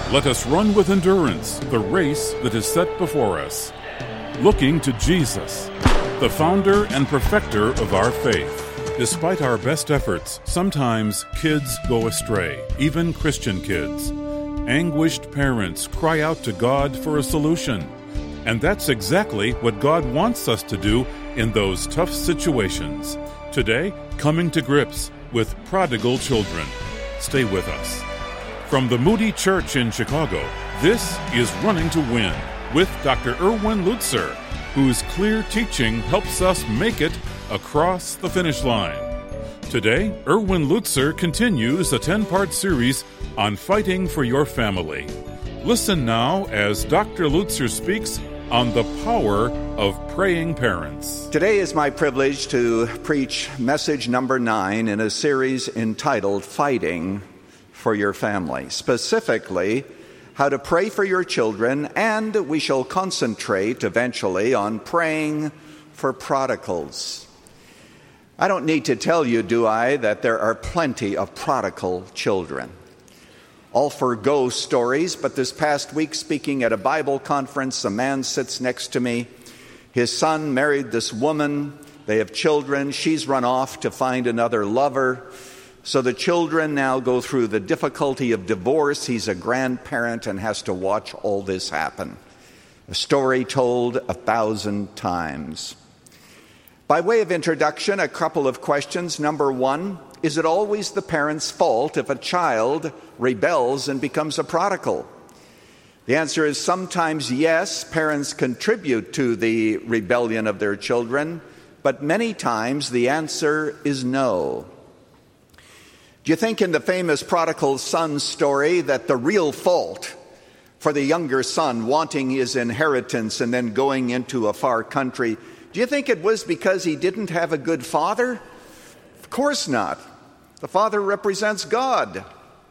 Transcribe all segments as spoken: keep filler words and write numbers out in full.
Let us run with endurance the race that is set before us, looking to Jesus, the founder and perfecter of our faith. Despite our best efforts, sometimes kids go astray, even Christian kids. Anguished parents cry out to God for a solution. And that's exactly what God wants us to do in those tough situations. Today, coming to grips with prodigal children. Stay with us. From the Moody Church in Chicago, this is Running to Win with Doctor Erwin Lutzer, whose clear teaching helps us make it across the finish line. Today, Erwin Lutzer continues a ten-part series on fighting for your family. Listen now as Doctor Lutzer speaks on the power of praying parents. Today is my privilege to preach message number nine in a series entitled Fighting for Your Family. Specifically, how to pray for your children, and we shall concentrate eventually on praying for prodigals. I don't need to tell you, do I, that there are plenty of prodigal children. All for go stories, but this past week, speaking at a Bible conference, a man sits next to me. His son married this woman. They have children. She's run off to find another lover. So the children now go through the difficulty of divorce. He's a grandparent and has to watch all this happen. A story told a thousand times. By way of introduction, a couple of questions. Number one, is it always the parent's fault if a child rebels and becomes a prodigal? The answer is sometimes yes, parents contribute to the rebellion of their children, but many times the answer is no. Do you think in the famous prodigal son story that the real fault for the younger son wanting his inheritance and then going into a far country, do you think it was because he didn't have a good father? Of course not. The father represents God.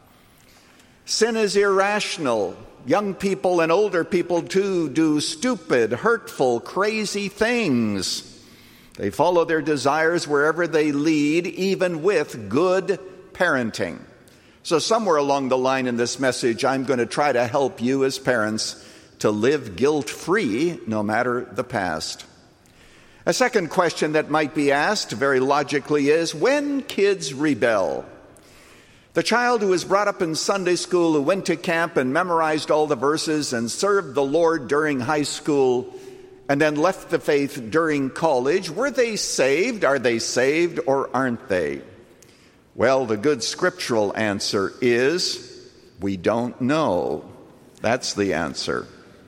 Sin is irrational. Young people and older people too do stupid, hurtful, crazy things. They follow their desires wherever they lead, even with good parenting. So somewhere along the line in this message, I'm going to try to help you as parents to live guilt-free no matter the past. A second question that might be asked very logically is, when kids rebel? The child who was brought up in Sunday school, who went to camp and memorized all the verses and served the Lord during high school and then left the faith during college, were they saved? Are they saved or aren't they? Well, the good scriptural answer is, we don't know. That's the answer.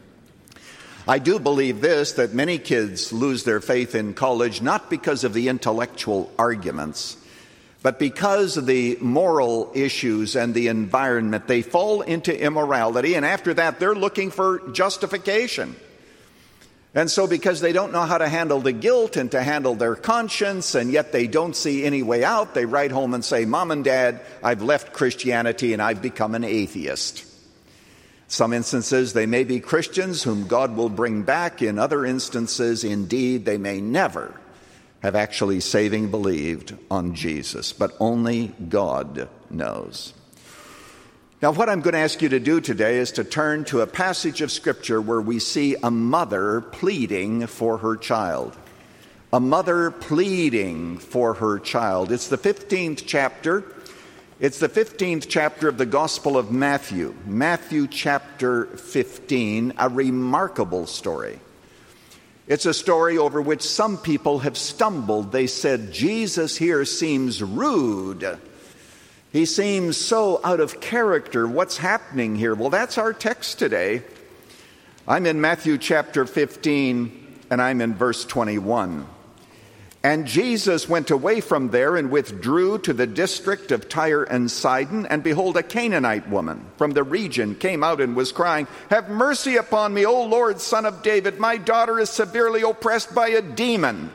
I do believe this, that many kids lose their faith in college not because of the intellectual arguments, but because of the moral issues and the environment. They fall into immorality, and after that they're looking for justification. And so because they don't know how to handle the guilt and to handle their conscience, and yet they don't see any way out, they write home and say, Mom and Dad, I've left Christianity and I've become an atheist. Some instances, they may be Christians whom God will bring back. In other instances, indeed, they may never have actually saving believed on Jesus. But only God knows. Now, what I'm going to ask you to do today is to turn to a passage of Scripture where we see a mother pleading for her child. A mother pleading for her child. It's the fifteenth chapter. It's the fifteenth chapter of the Gospel of Matthew. Matthew chapter fifteen, a remarkable story. It's a story over which some people have stumbled. They said, Jesus here seems rude. He seems so out of character. What's happening here? Well, that's our text today. I'm in Matthew chapter fifteen, and I'm in verse twenty-one. And Jesus went away from there and withdrew to the district of Tyre and Sidon. And behold, a Canaanite woman from the region came out and was crying, Have mercy upon me, O Lord, Son of David. My daughter is severely oppressed by a demon.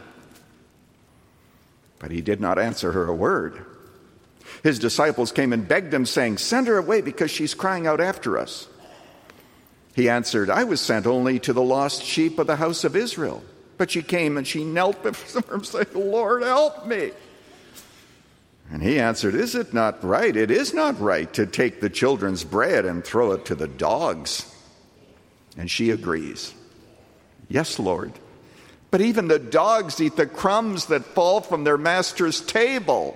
But he did not answer her a word. His disciples came and begged him, saying, Send her away, because she's crying out after us. He answered, I was sent only to the lost sheep of the house of Israel. But she came and she knelt before him, saying, Lord, help me. And he answered, "Is it not right? It is not right to take the children's bread and throw it to the dogs." And she agrees. "Yes, Lord. But even the dogs eat the crumbs that fall from their master's table."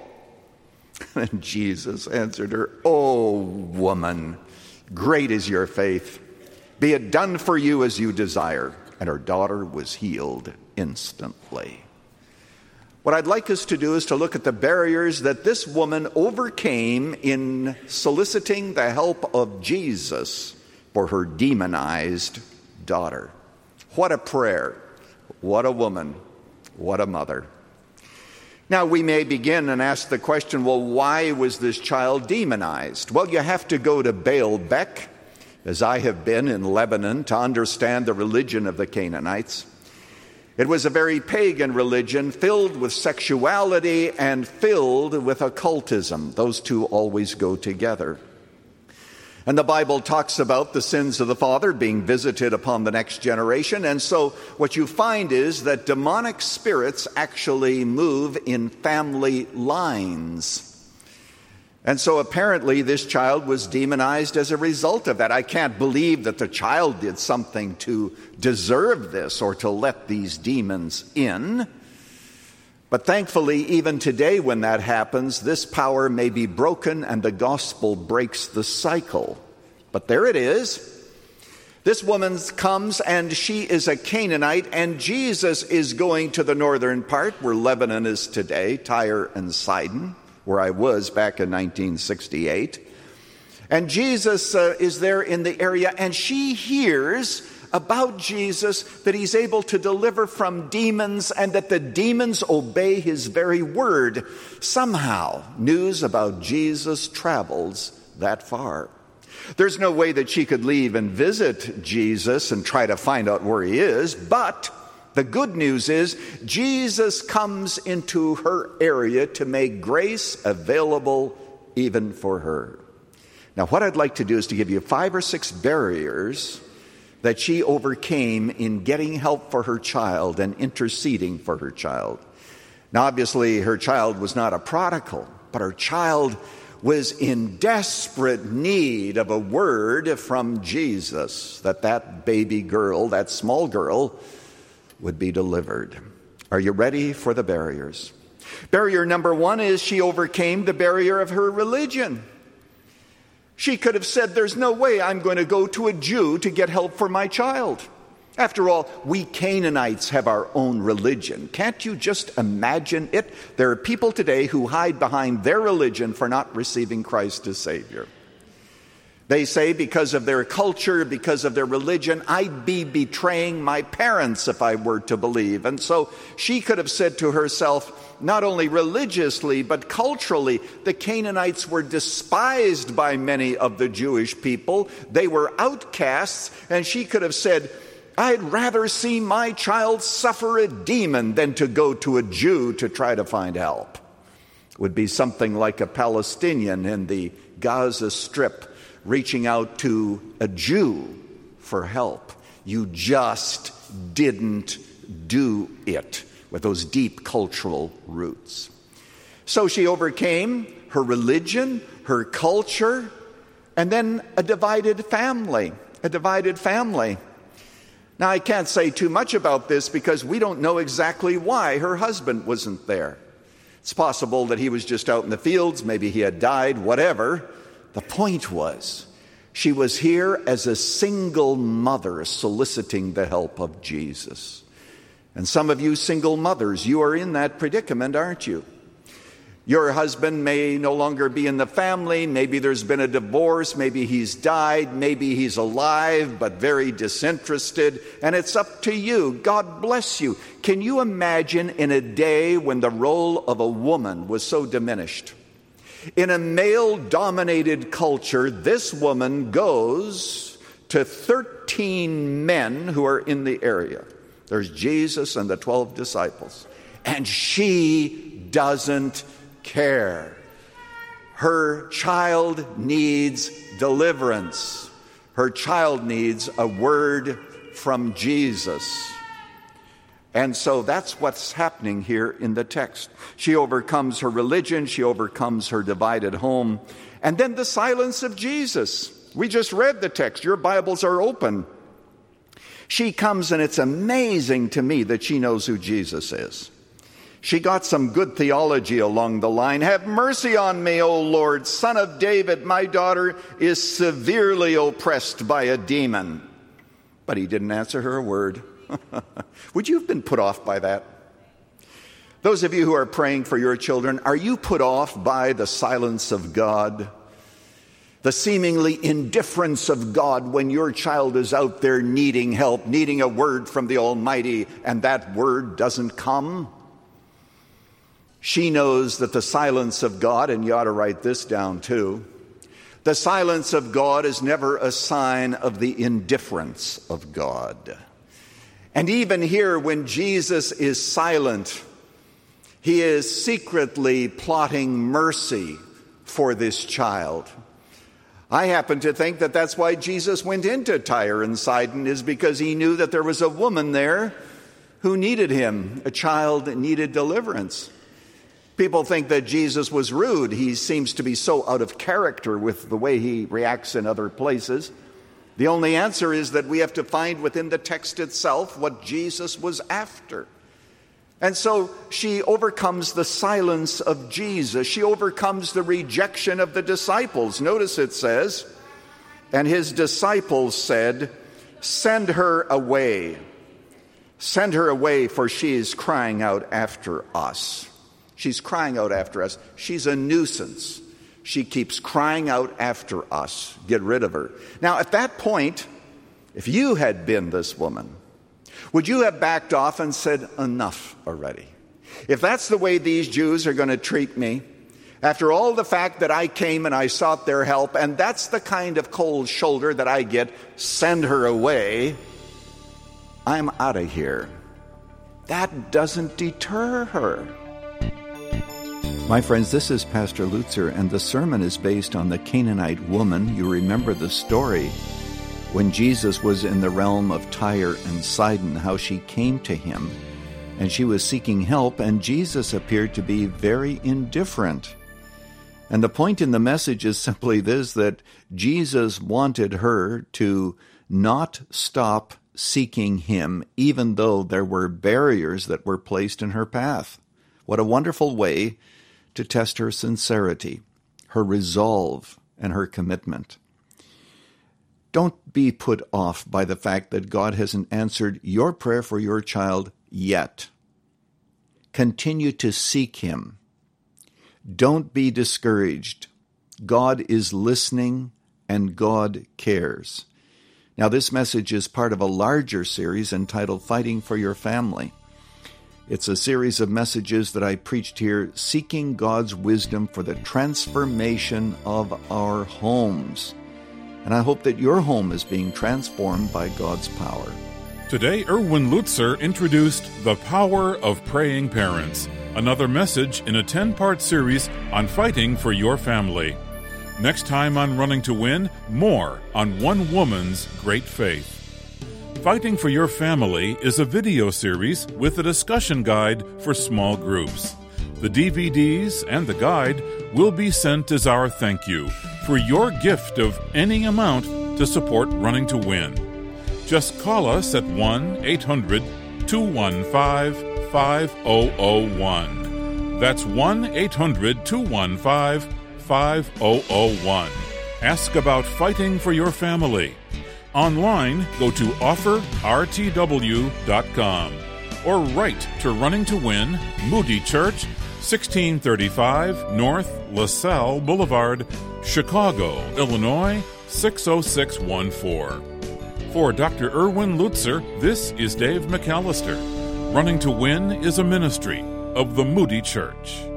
And Jesus answered her, "O woman, great is your faith. Be it done for you as you desire." And her daughter was healed instantly. What I'd like us to do is to look at the barriers that this woman overcame in soliciting the help of Jesus for her demonized daughter. What a prayer. What a woman. What a mother. Now we may begin and ask the question, well, why was this child demonized? Well, you have to go to Baalbek, as I have been in Lebanon, to understand the religion of the Canaanites. It was a very pagan religion, filled with sexuality and filled with occultism. Those two always go together. And the Bible talks about the sins of the father being visited upon the next generation. And so what you find is that demonic spirits actually move in family lines. And so apparently this child was demonized as a result of that. I can't believe that the child did something to deserve this or to let these demons in. But thankfully, even today when that happens, this power may be broken and the gospel breaks the cycle. But there it is. This woman comes and she is a Canaanite, and Jesus is going to the northern part where Lebanon is today, Tyre and Sidon, where I was back in nineteen sixty-eight. And Jesus uh, is there in the area, and she hears about Jesus, that he's able to deliver from demons and that the demons obey his very word. Somehow, news about Jesus travels that far. There's no way that she could leave and visit Jesus and try to find out where he is, but the good news is Jesus comes into her area to make grace available even for her. Now, what I'd like to do is to give you five or six barriers that she overcame in getting help for her child and interceding for her child. Now, obviously, her child was not a prodigal, but her child was in desperate need of a word from Jesus, that that baby girl, that small girl, would be delivered. Are you ready for the barriers? Barrier number one is she overcame the barrier of her religion. She could have said, "There's no way I'm going to go to a Jew to get help for my child. After all, we Canaanites have our own religion." Can't you just imagine it? There are people today who hide behind their religion for not receiving Christ as Savior. They say because of their culture, because of their religion, I'd be betraying my parents if I were to believe. And so she could have said to herself, not only religiously, but culturally, the Canaanites were despised by many of the Jewish people. They were outcasts, and she could have said, I'd rather see my child suffer a demon than to go to a Jew to try to find help. It would be something like a Palestinian in the Gaza Strip reaching out to a Jew for help. You just didn't do it, with those deep cultural roots. So she overcame her religion, her culture, and then a divided family, a divided family. Now, I can't say too much about this because we don't know exactly why her husband wasn't there. It's possible that he was just out in the fields, maybe he had died, whatever. The point was, she was here as a single mother soliciting the help of Jesus. And some of you single mothers, you are in that predicament, aren't you? Your husband may no longer be in the family. Maybe there's been a divorce. Maybe he's died. Maybe he's alive, but very disinterested. And it's up to you. God bless you. Can you imagine in a day when the role of a woman was so diminished? In a male-dominated culture, this woman goes to thirteen men who are in the area. There's Jesus and the twelve disciples. And she doesn't care. Her child needs deliverance. Her child needs a word from Jesus. And so that's what's happening here in the text. She overcomes her religion. She overcomes her divided home. And then the silence of Jesus. We just read the text. Your Bibles are open. She comes, and it's amazing to me that she knows who Jesus is. She got some good theology along the line. Have mercy on me, O Lord, Son of David. My daughter is severely oppressed by a demon. But he didn't answer her a word. Would you have been put off by that? Those of you who are praying for your children, are you put off by the silence of God? The seemingly indifference of God when your child is out there needing help, needing a word from the Almighty, and that word doesn't come? She knows that the silence of God, and you ought to write this down too, the silence of God is never a sign of the indifference of God. And even here, when Jesus is silent, he is secretly plotting mercy for this child. I happen to think that that's why Jesus went into Tyre and Sidon, is because he knew that there was a woman there who needed him, a child that needed deliverance. People think that Jesus was rude. He seems to be so out of character with the way he reacts in other places. The only answer is that we have to find within the text itself what Jesus was after. And so she overcomes the silence of Jesus. She overcomes the rejection of the disciples. Notice it says, and his disciples said, "Send her away. Send her away, for she is crying out after us." She's crying out after us. She's a nuisance. She keeps crying out after us. Get rid of her. Now, at that point, if you had been this woman, would you have backed off and said, enough already? If that's the way these Jews are going to treat me, after all the fact that I came and I sought their help, and that's the kind of cold shoulder that I get, send her away, I'm out of here. That doesn't deter her. My friends, this is Pastor Lutzer, and the sermon is based on the Canaanite woman. You remember the story when Jesus was in the realm of Tyre and Sidon, how she came to him, and she was seeking help, and Jesus appeared to be very indifferent. And the point in the message is simply this, that Jesus wanted her to not stop seeking him, even though there were barriers that were placed in her path. What a wonderful way to test her sincerity, her resolve, and her commitment. Don't be put off by the fact that God hasn't answered your prayer for your child yet. Continue to seek him. Don't be discouraged. God is listening and God cares. Now, this message is part of a larger series entitled Fighting for Your Family. It's a series of messages that I preached here, seeking God's wisdom for the transformation of our homes. And I hope that your home is being transformed by God's power. Today, Erwin Lutzer introduced The Power of Praying Parents, another message in a ten-part series on fighting for your family. Next time on Running to Win, more on one woman's great faith. Fighting for Your Family is a video series with a discussion guide for small groups. The D V Ds and the guide will be sent as our thank you for your gift of any amount to support Running to Win. Just call us at one eight hundred two one five five zero zero one. That's one eight hundred two one five five zero zero one. Ask about Fighting for Your Family. Online, go to offer r t w dot com or write to Running to Win, Moody Church, sixteen thirty-five North LaSalle Boulevard, Chicago, Illinois, six oh six one four. For Doctor Erwin Lutzer, this is Dave McAllister. Running to Win is a ministry of the Moody Church.